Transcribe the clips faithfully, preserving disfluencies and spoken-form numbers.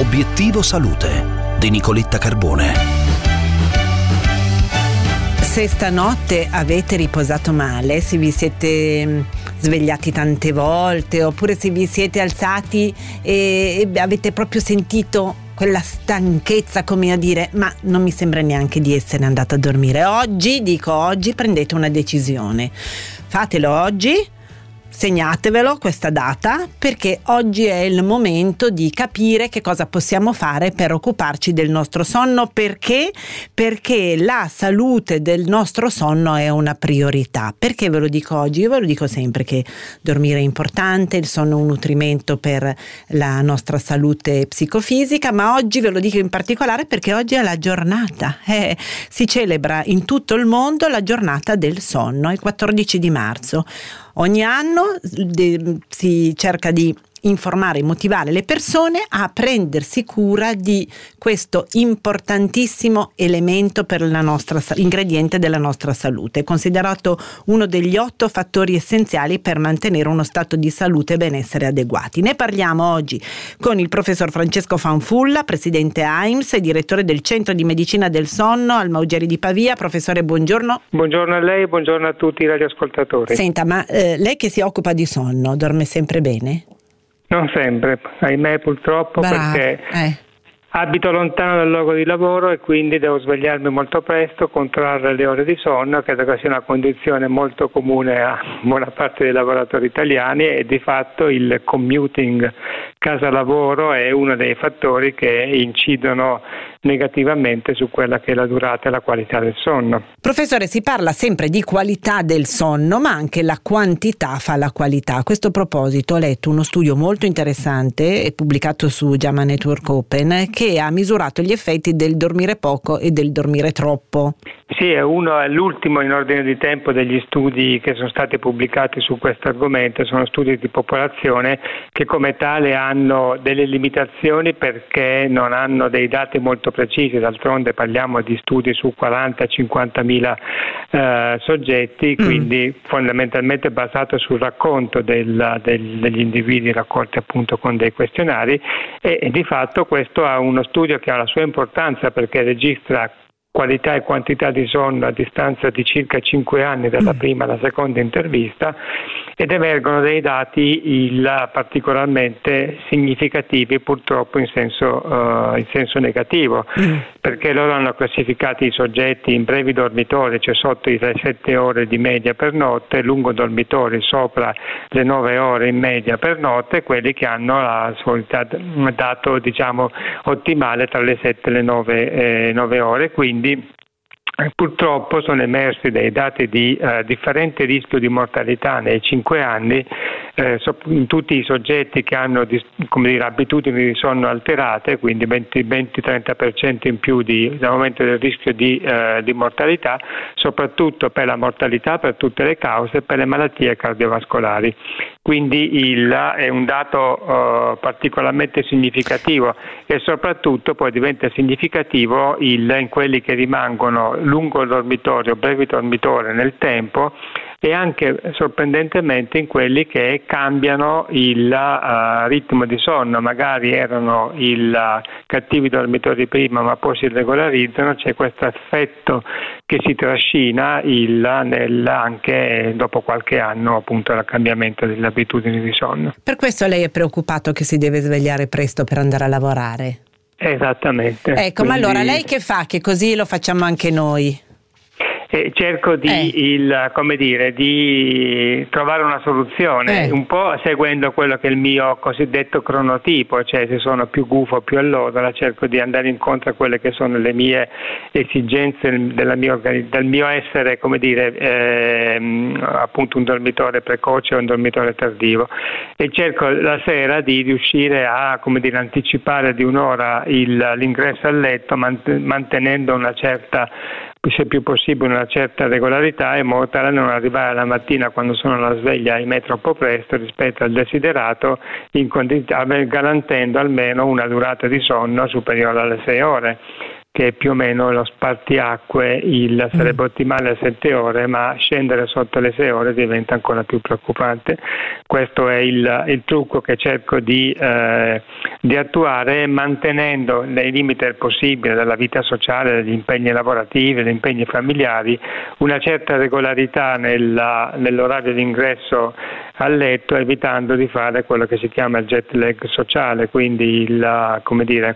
Obiettivo Salute di Nicoletta Carbone. Se stanotte avete riposato male, se vi siete svegliati tante volte, oppure se vi siete alzati e avete proprio sentito quella stanchezza, come a dire, ma non mi sembra neanche di essere andata a dormire. Oggi, dico oggi, prendete una decisione. Fatelo oggi. Segnatevelo questa data, perché oggi è il momento di capire che cosa possiamo fare per occuparci del nostro sonno. Perché? Perché la salute del nostro sonno è una priorità. Perché ve lo dico oggi? Io ve lo dico sempre che dormire è importante, il sonno è un nutrimento per la nostra salute psicofisica, ma oggi ve lo dico in particolare perché oggi è la giornata. Eh, si celebra in tutto il mondo la giornata del sonno, il quattordici di marzo. Ogni anno de, si cerca di informare e motivare le persone a prendersi cura di questo importantissimo elemento per la nostra ingrediente della nostra salute, considerato uno degli otto fattori essenziali per mantenere uno stato di salute e benessere adeguati. Ne parliamo oggi con il professor Francesco Fanfulla, presidente A I M S e direttore del Centro di Medicina del Sonno al Maugeri di Pavia. Professore, buongiorno. Buongiorno a lei, buongiorno a tutti i radioascoltatori. Senta, ma eh, lei che si occupa di sonno, dorme sempre bene? Non sempre, ahimè purtroppo, Bravo. perché eh. abito lontano dal luogo di lavoro e quindi devo svegliarmi molto presto, controllare le ore di sonno, credo che sia una condizione molto comune a buona parte dei lavoratori italiani, e di fatto il commuting casa-lavoro è uno dei fattori che incidono negativamente su quella che è la durata e la qualità del sonno. Professore, si parla sempre di qualità del sonno, ma anche la quantità fa la qualità. A questo proposito ho letto uno studio molto interessante e pubblicato su JAMA Network Open che ha misurato gli effetti del dormire poco e del dormire troppo. Sì, è uno, è l'ultimo in ordine di tempo degli studi che sono stati pubblicati su questo argomento. Sono studi di popolazione che come tale hanno delle limitazioni perché non hanno dei dati molto precisi. D'altronde parliamo di studi su quaranta cinquanta mila eh, soggetti, quindi mm. fondamentalmente basato sul racconto del, del, degli individui raccolti appunto con dei questionari, e, e di fatto questo ha uno studio che ha la sua importanza perché registra qualità e quantità di sonno a distanza di circa cinque anni dalla prima alla seconda intervista, ed emergono dei dati il, particolarmente significativi purtroppo in senso, uh, in senso negativo, mm. perché loro hanno classificato i soggetti in brevi dormitori, cioè sotto le sette ore di media per notte, lungo dormitori sopra le nove ore in media per notte, quelli che hanno la solita dato diciamo ottimale tra le sette e le nove ore, quindi purtroppo sono emersi dei dati di eh, differente rischio di mortalità nei cinque anni eh, in tutti i soggetti che hanno come dire, abitudini di sonno alterate, quindi venti trenta per cento in più di, di aumento del rischio di, eh, di mortalità, soprattutto per la mortalità per tutte le cause, per le malattie cardiovascolari. Quindi il, è un dato uh, particolarmente significativo, e soprattutto poi diventa significativo il, in quelli che rimangono lungo il dormitorio, brevi dormitorio nel tempo, e anche sorprendentemente in quelli che cambiano il uh, ritmo di sonno. Magari erano il uh, cattivi dormitori prima ma poi si regolarizzano, c'è questo effetto che si trascina il, nel, anche dopo qualche anno appunto dal cambiamento delle abitudini di sonno. Per questo lei è preoccupato che si deve svegliare presto per andare a lavorare? Esattamente. Ecco, Quindi... ma allora lei che fa? Che così lo facciamo anche noi. E cerco di, eh. il, come dire, di trovare una soluzione, eh. un po' seguendo quello che è il mio cosiddetto cronotipo, cioè se sono più gufo più all'ora, cerco di andare incontro a quelle che sono le mie esigenze della mia, del mio essere, come dire, ehm, appunto un dormitore precoce o un dormitore tardivo, e cerco la sera di riuscire a, come dire, anticipare di un'ora il, l'ingresso a letto, mantenendo una certa, se più possibile, una certa regolarità, in modo tale da non arrivare la mattina quando sono alla sveglia ahimè troppo presto rispetto al desiderato, in quantità, garantendo almeno una durata di sonno superiore alle sei ore. che più o meno lo spartiacque il, sarebbe ottimale a sette ore, ma scendere sotto le sei ore diventa ancora più preoccupante. Questo è il, il trucco che cerco di, eh, di attuare, mantenendo nei limiti del possibile della vita sociale, degli impegni lavorativi, degli impegni familiari, una certa regolarità nella, nell'orario di ingresso a letto, evitando di fare quello che si chiama il jet lag sociale, quindi il, come dire,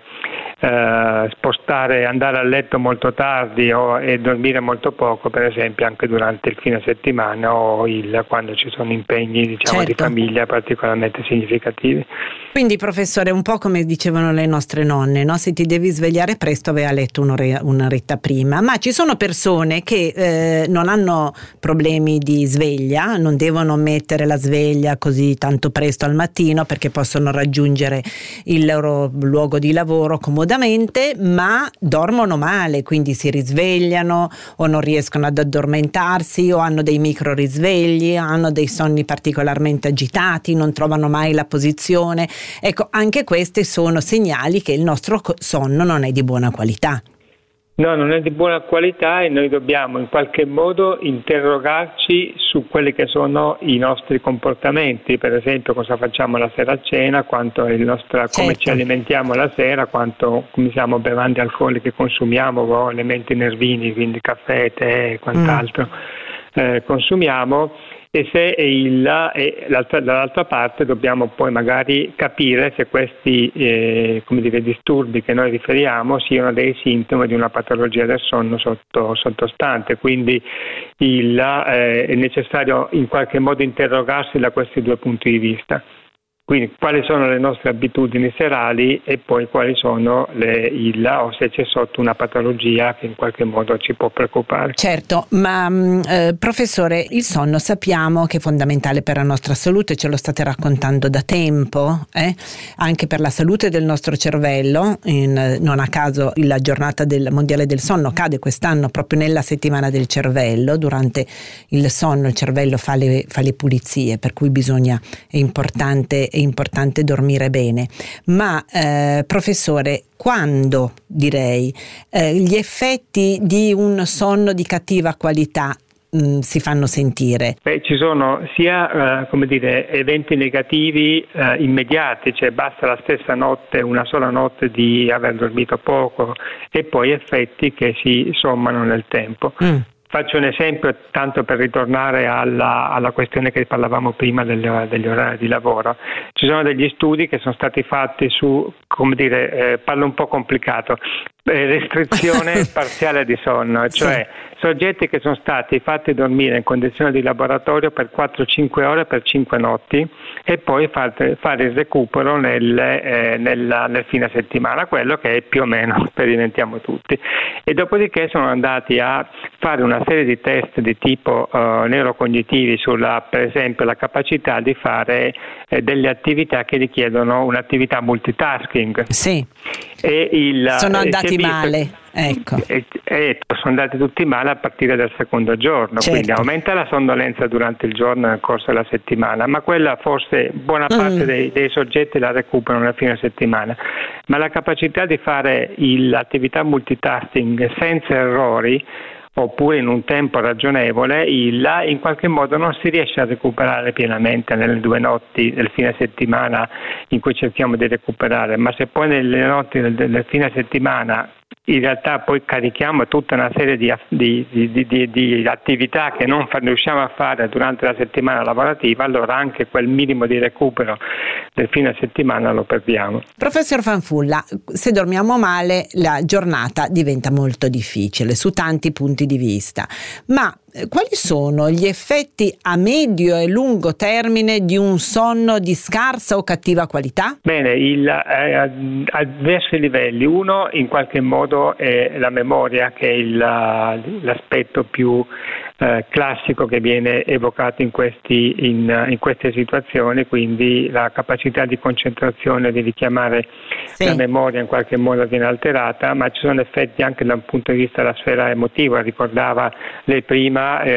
eh, spostare, andare a letto molto tardi o, e dormire molto poco, per esempio anche durante il fine settimana o il, quando ci sono impegni, diciamo, certo, di famiglia particolarmente significativi. Quindi, professore, un po' come dicevano le nostre nonne, no? Se ti devi svegliare presto, vai a letto un'ore, un'oretta prima. Ma ci sono persone che eh, non hanno problemi di sveglia, non devono mettere la sveglia così tanto presto al mattino perché possono raggiungere il loro luogo di lavoro comodamente, ma dormono male, quindi si risvegliano o non riescono ad addormentarsi o hanno dei micro risvegli, hanno dei sonni particolarmente agitati, non trovano mai la posizione. Ecco, anche questi sono segnali che il nostro sonno non è di buona qualità. No, non è di buona qualità e noi dobbiamo in qualche modo interrogarci su quelli che sono i nostri comportamenti, per esempio cosa facciamo la sera a cena, quanto è il nostro, certo, come ci alimentiamo la sera, quanto come siamo bevande alcoliche consumiamo o elementi nervini, quindi caffè, tè e quant'altro mm. eh, consumiamo. E se il, e l'altra, dall'altra parte dobbiamo poi magari capire se questi eh, come dire, disturbi che noi riferiamo siano dei sintomi di una patologia del sonno sotto, sottostante, quindi il, eh, è necessario in qualche modo interrogarsi da questi due punti di vista. Quindi quali sono le nostre abitudini serali e poi quali sono le, il, o se c'è sotto una patologia che in qualche modo ci può preoccupare. Certo, ma eh, professore, il sonno sappiamo che è fondamentale per la nostra salute, ce lo state raccontando da tempo, eh? Anche per la salute del nostro cervello. In, non a caso la giornata del mondiale del sonno cade quest'anno proprio nella settimana del cervello. Durante il sonno il cervello fa le, fa le pulizie, per cui bisogna, è importante è importante dormire bene. Ma eh, professore, quando direi eh, gli effetti di un sonno di cattiva qualità mh, si fanno sentire? Beh, ci sono sia eh, come dire, eventi negativi eh, immediati, cioè basta la stessa notte, una sola notte di aver dormito poco, e poi effetti che si sommano nel tempo. Mm. Faccio un esempio, tanto per ritornare alla, alla questione che parlavamo prima degli, degli orari di lavoro. Ci sono degli studi che sono stati fatti su, come dire, eh, parlo un po' complicato, eh, restrizione parziale di sonno, cioè sì, soggetti che sono stati fatti dormire in condizioni di laboratorio per quattro cinque ore per cinque notti e poi fare, fare il recupero nel, eh, nella, nel fine settimana, quello che è più o meno sperimentiamo tutti. E dopodiché sono andati a fare una serie di test di tipo uh, neurocognitivi sulla, per esempio, la capacità di fare eh, delle attività che richiedono un'attività multitasking. Sì. E il, sono andati male, ecco. E, e sono andati tutti male a partire dal secondo giorno, certo, quindi aumenta la sonnolenza durante il giorno nel corso della settimana, ma quella forse buona parte mm. dei, dei soggetti la recuperano nella fine settimana, ma la capacità di fare il, l'attività multitasking senza errori oppure in un tempo ragionevole, là in qualche modo non si riesce a recuperare pienamente nelle due notti del fine settimana in cui cerchiamo di recuperare, ma se poi nelle notti del, del fine settimana in realtà poi carichiamo tutta una serie di, di, di, di, di attività che non fa, riusciamo a fare durante la settimana lavorativa, allora anche quel minimo di recupero del fine settimana lo perdiamo. Professor Fanfulla, se dormiamo male la giornata diventa molto difficile su tanti punti di vista, ma quali sono gli effetti a medio e lungo termine di un sonno di scarsa o cattiva qualità? Bene, il, eh, a diversi livelli. Uno, in qualche modo, è la memoria, che è il, l'aspetto più eh, classico che viene evocato in, questi, in, in queste situazioni, quindi la capacità di concentrazione, di richiamare sì. la memoria in qualche modo viene alterata, ma ci sono effetti anche da un punto di vista della sfera emotiva. Ricordava lei prima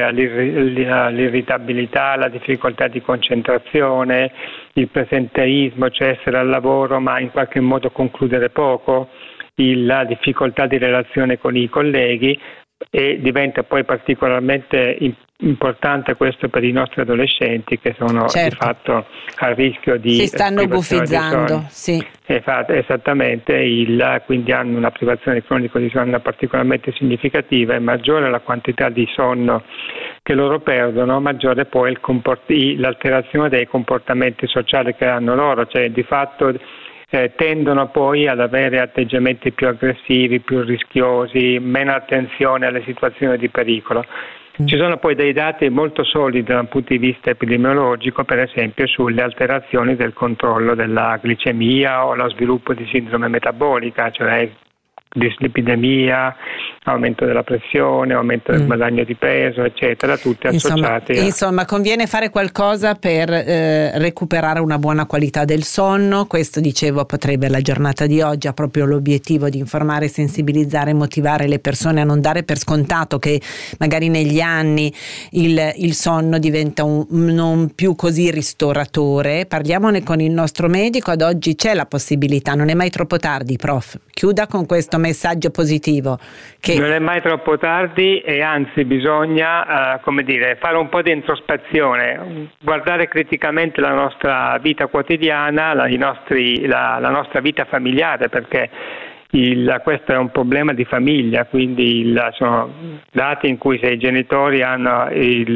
l'irritabilità, la difficoltà di concentrazione, il presenteismo, cioè essere al lavoro ma in qualche modo concludere poco, il, la difficoltà di relazione con i colleghi, e diventa poi particolarmente importante questo per i nostri adolescenti che sono certo. di fatto a rischio di si stanno gufizzando, sì. Esattamente, il, quindi hanno una privazione cronica di sonno particolarmente significativa, e maggiore la quantità di sonno che loro perdono, maggiore poi il comport- l'alterazione dei comportamenti sociali che hanno loro, cioè di fatto Eh, tendono poi ad avere atteggiamenti più aggressivi, più rischiosi, meno attenzione alle situazioni di pericolo. Mm. Ci sono poi dei dati molto solidi dal punto di vista epidemiologico, per esempio sulle alterazioni del controllo della glicemia o lo sviluppo di sindrome metabolica, cioè dislipidemia, aumento della pressione, aumento del guadagno di peso, eccetera, tutte associate. Insomma, a... insomma conviene fare qualcosa per eh, recuperare una buona qualità del sonno. Questo, dicevo, potrebbe la giornata di oggi ha proprio l'obiettivo di informare, sensibilizzare, motivare le persone a non dare per scontato che magari negli anni il, il sonno diventa un, non più così ristoratore. Parliamone con il nostro medico. Ad oggi c'è la possibilità, non è mai troppo tardi, prof. Chiuda con questo messaggio positivo. Che... Non è mai troppo tardi, e anzi bisogna, uh, come dire, fare un po' di introspezione, guardare criticamente la nostra vita quotidiana, la, i nostri, la, la nostra vita familiare, perché il, questo è un problema di famiglia, quindi il, sono dati in cui se i genitori hanno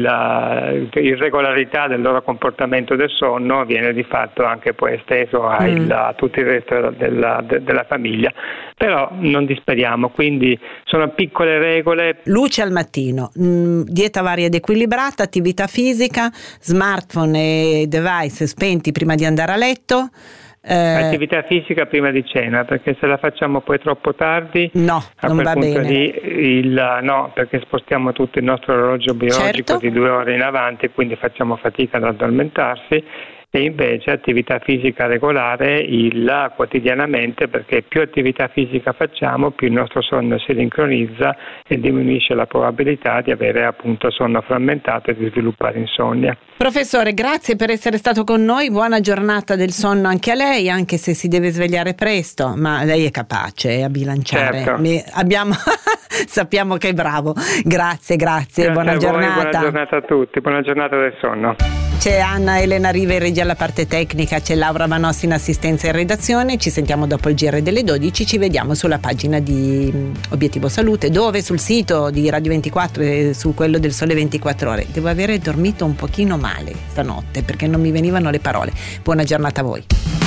il, irregolarità del loro comportamento del sonno, viene di fatto anche poi esteso a, mm. il, a tutto il resto della, de, della famiglia. Però non disperiamo, quindi sono piccole regole. Luce al mattino, mh, dieta varia ed equilibrata, attività fisica, smartphone e device spenti prima di andare a letto. Eh, attività fisica prima di cena, perché se la facciamo poi troppo tardi, no, a non quel va punto bene. Lì, il, no, perché spostiamo tutto il nostro orologio biologico certo. di due ore in avanti, quindi facciamo fatica ad addormentarsi. E invece attività fisica regolare il, quotidianamente, perché più attività fisica facciamo, più il nostro sonno si sincronizza e diminuisce la probabilità di avere appunto sonno frammentato e di sviluppare insonnia. Professore, grazie per essere stato con noi, buona giornata del sonno anche a lei, anche se si deve svegliare presto, ma lei è capace a bilanciare. Certo. Mi, abbiamo sappiamo che è bravo. Grazie, grazie, grazie buona a voi, giornata. Buona giornata a tutti, buona giornata del sonno. C'è Anna Elena Riva in regia alla parte tecnica, c'è Laura Manossi in assistenza e redazione. Ci sentiamo dopo il G R delle dodici, ci vediamo sulla pagina di Obiettivo Salute, dove sul sito di Radio ventiquattro e su quello del Sole ventiquattro Ore. Devo avere dormito un pochino male stanotte perché non mi venivano le parole. Buona giornata a voi.